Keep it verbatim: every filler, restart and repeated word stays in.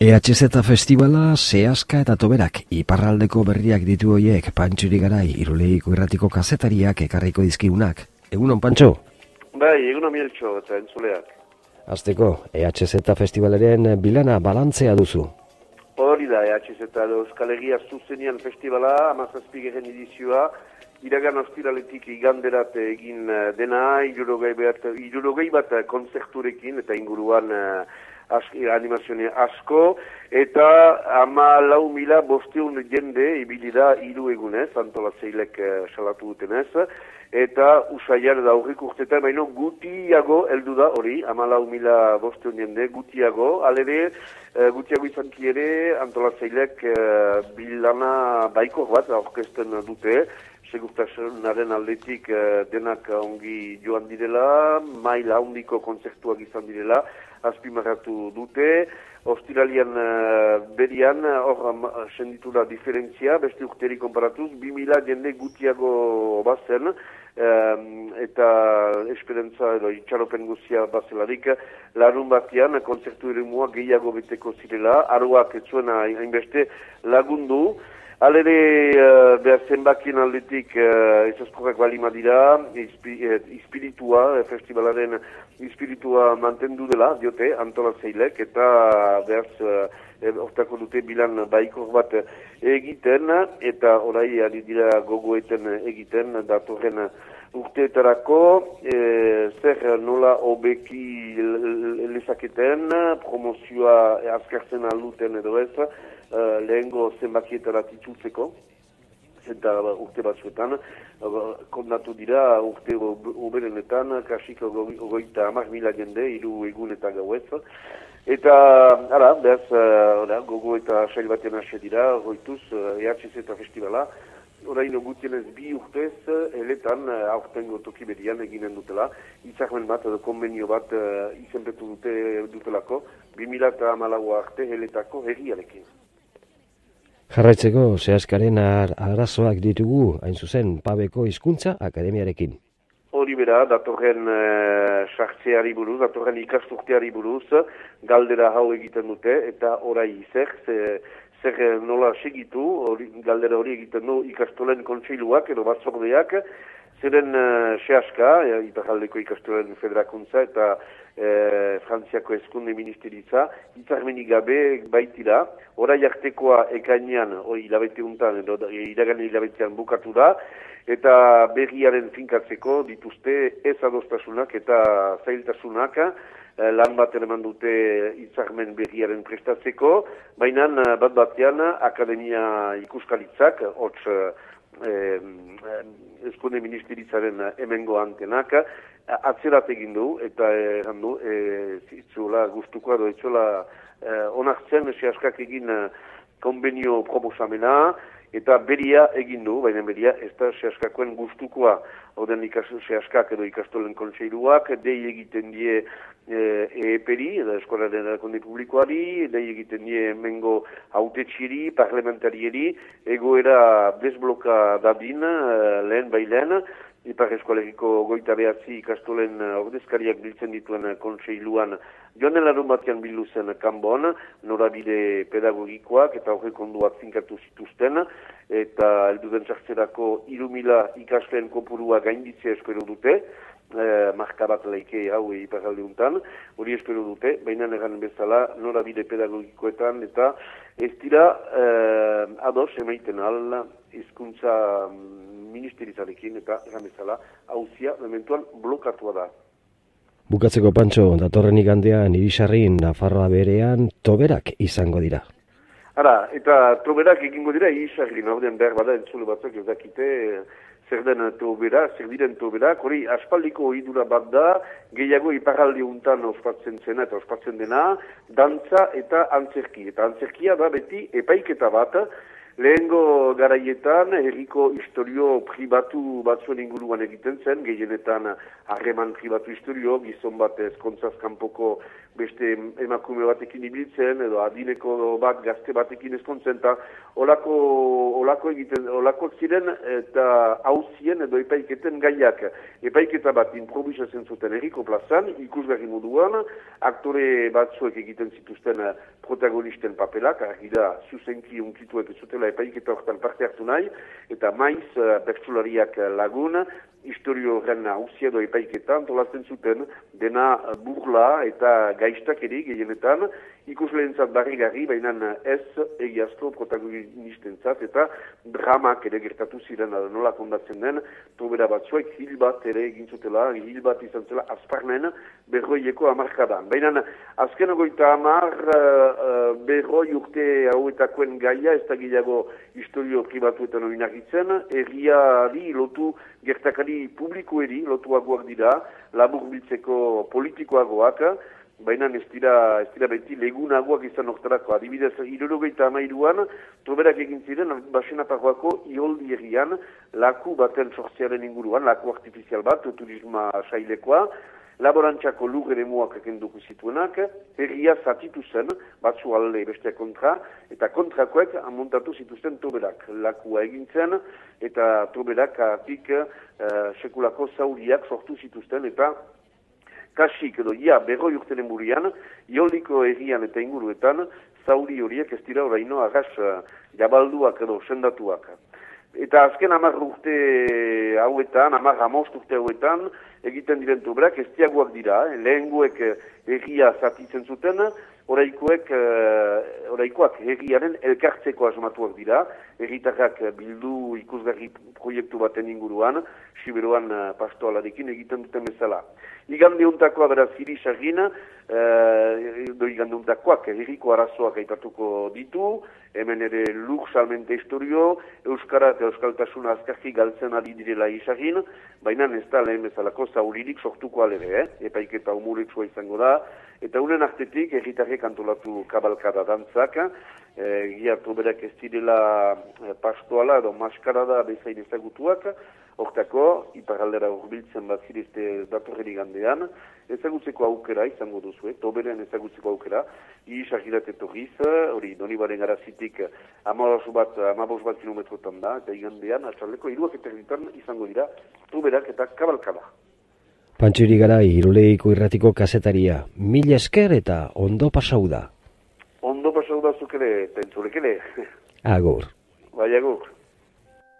E H Z Festivala, Seaska eta Toberak, iparraldeko berriak ditu hoiek, Pantxuri Garai, Irulegiko Irratiko kazetariak ekarriko dizkiunak. Egunon, Pantxo? Bai, egunon Mieltxo eta entzuleak. Azteko, E H Z Festivalaren bilana balantzea duzu. Hori da, E H Z Euskal Herria Zuzenian Festivala, hamazazpigeren edizioa, iragan ostiraletik iganderat egin dena, hirurogei bat, hirurogei bat konzerturekin eta inguruan animazioa asko, eta ama lau mila bosteun jende ibili da hiru egunez, antolatzeilek salatu dutenez, eta usaian da aurrik urtetan, baina gutiago heldu da hori, ama lau mila bosteun jende, gutiago, alere, gutiago izanki ere, antolatzeilek bilana baiko bat aurkezten dute, segurtasunaren aldetik denak ongi joan direla, maila handiko kontzertuak izan direla, azpimarratu dute, ostiralian berian, hor senditu da diferentzia, beste urteri konparatuz, bi mila jende gutiago bazen, eta esperantza edo itxaropen guzia bazelarik, larun batean kontzertu eremua gehiago beteko zirela, aroak etzuena hainbeste lagundu. Alere, uh, behar zenbakien aldetik uh, ezazkorrak balima dira, espiritua, eh, festivalaren espiritua mantendu dela, diote, antolatzeilek, eta behar hortako uh, dute bilan baikor bat egiten, eta orai ari dira gogoeten egiten, datorren urteetarako, eh, zer nola hobeki lezaketen, promozioa azkartzen alduten edo ez, Uh, lehengo zenbakietara titultzeko, eta urte batzuetan, uh, kondatu dira urte oberenetan, kasik ogoita hamar mila jende, hiru egun eta gauez. Eta, ara, behaz, uh, gogo eta sail batean hase dira, goituz, uh, E H Z Festivala, orain gutienez bi urtez, heletan, aurtengo toki berian eginen dutela, itzarmen bat, edo konbenio bat uh, izenpetu dute dutelako, bi mila hamalau arte heletako herriarekin. Jarraitzeko, Seaskaren arazoak ditugu, hain zuzen, Pabeko Hizkuntza Akademiarekin. Hori bera, datorren sartzeari uh, buruz, datorren ikasturteari buruz, galdera hau egiten dute, eta orai zer, zer nola segitu, ori, galdera hori egiten du ikastolen kontseiluak, edo batzordeak, zeren uh, Seaska, e, iparraldeko ikastolen federakuntza, eta E, Frantziako Hezkunde Ministeritza, hitzarmenik gabe baitira, orai artekoa ekainean, hori hilabete untan, edo iragan hilabetean bukatu da, eta berriaren finkatzeko dituzte ez adostasunak eta zailtasunak, e, lan bat eman dute hitzarmen berriaren prestatzeko, baina bat batean akademia ikuskalitzak, hots Hezkunde Ministeritzaren hemengo antenak, atzerat egin du, eta erran du, itzuela gustukoa edo itzuela onartzen Seaskak egin konbenio proposamena, eta beria egin du, baina beria ez da Seaskakoen gustukoa, oden Seaskak edo ikastolen kontseiluak, dei egiten die E E P-ri, edo Eskolaren Erakunde Publikoari, dei egiten die mengo hautetxiri, parlamentarieri, egoera desbloka dadin, lehen bai lehen, Ipar Eskolegiko goita behatzi ikastolen ordezkariak biltzen dituen kontseiluan joan larun batean bildu zen kanbon, norabide pedagogikoak eta horrek onduak finkatu zituzten, eta helduden sartzerako hiru mila ikasleen kopurua gainditzea espero dute, eh, marka bat laike hau iparralde untan, hori espero dute, baina egan bezala norabide pedagogikoetan, eta ez dira eh, ados emaiten al hizkuntza ministeritzarekin eta egan bezala hauzia mementuan blokatua da. Bukatzeko, Pantxo, datorren igandean Irisarrin Nafarroa berean Toberak izango dira. Ara, eta Toberak egingo dira Irisarrin, horren behar bada entzule batzuk ez dakite zer den Tobera, zer diren Toberak, hori aspaldiko ohidura bat da, gehiago iparralde untan ospatzen zena eta ospatzen dena, dantza eta antzerki. Eta antzerkia da beti epaiketa bat, Lehengo garaietan, herriko historio pribatu batzuen inguruan egiten zen, gehienetan harreman pribatu historio, gizon bat ezkontzaz kanpoko beste emakume batekin ibiltzen, edo adineko bat gazte batekin ezkontzen, eta olako, olako egiten, olako ziren eta hauzien edo epaiketen gaiak. Epaiketa bat improvisatzen zuten herriko plazan, ikusgarri moduan, aktore batzuek egiten zituzten protagonisten papelak, argi da, zuzenki unkituek zutela epaiketa horretan parte hartu nahi, eta maiz bertsolariak lagun, historio horren hauzia edo epaiketa antolatzen zuten, dena burla eta gaiztak ere gehienetan, ikusleentzat barrigarri, baina ez egiazko protagonistentzat, eta dramak ere gertatu ziren nola kondatzen den, tobera batzuek hil bat ere egin zutela, hil bat izan zela azparnen berroieko amarkadan. Baina azken ogoita amar uh, berroi urte hauetakoen gaia, ez da gehiago historio pribatuetan oinarritzen, herriari lotu gertakari publikoeri lotuagoak dira, labur biltzeko politikoagoak, baina ez dira, ez dira beti legunagoak izan hortarako. Adibidez, hirurogeita hamairuan, toberak egin ziren, Basenaparroako ioldi herrian, laku baten sortzearen inguruan, laku artifizial bat, turisma sailekoa, laborantzako lur ere muak ekenduko zituenak, herria zatitu zen, batzu alde beste kontra, eta kontrakoek amontatu zituzten toberak. Lakua egintzen, eta toberak atik uh, sekulako zauriak sortu zituzten, eta kasik edo ia berroi urtenen burian, ioldiko herrian eta inguruetan, zauri horiek ez dira oraino agaz uh, jabalduak edo sendatuak. Eta azken hamar urte hauetan, hamar hamost urte hauetan, egiten diren toberak ez diagoak dira, eh? Lehenguek herria zatitzen zuten, oraikoek, uh, oraikoak herriaren elkartzeko asmatuak dira, herritarrak bildu ikusgarri proiektu baten inguruan, Siberuan uh, pastoalarekin egiten duten bezala. Igande untakoa beraz hirisagin, uh, do igande untakoak herriko arazoak aipatuko ditu, hemen ere lur salmente historio, euskara eta euskaltasuna azkarki galtzen ari direla isagin, baina ez da lehen bezalako zauririk sortuko alere, eh? Epaiketa humoretsua izango da, eta unen artetik herritarrek antolatu kabalkada dantzak, eh, giartu berak ez direla eh, pastoala edo maskarada bezain ezagutuak, hortako, iparaldera urbiltzen bat zirizte datorren igandean, ezagutzeko aukera izango duzu, eh? Toberen ezagutzeko aukera, isagirat etorriz, hori Donibaren garazitik amabos bat, amabos bat kilometrotan da, eta igandean, atxaldeko hiruak eta herritan izango dira, toberak eta kabalkada. Pantxuri Garai, Iruleiko irratiko kazetaria, mila esker eta ondo pasau da. Ondo pasau da zukere, tentzulekele. Agur. Bai, agur.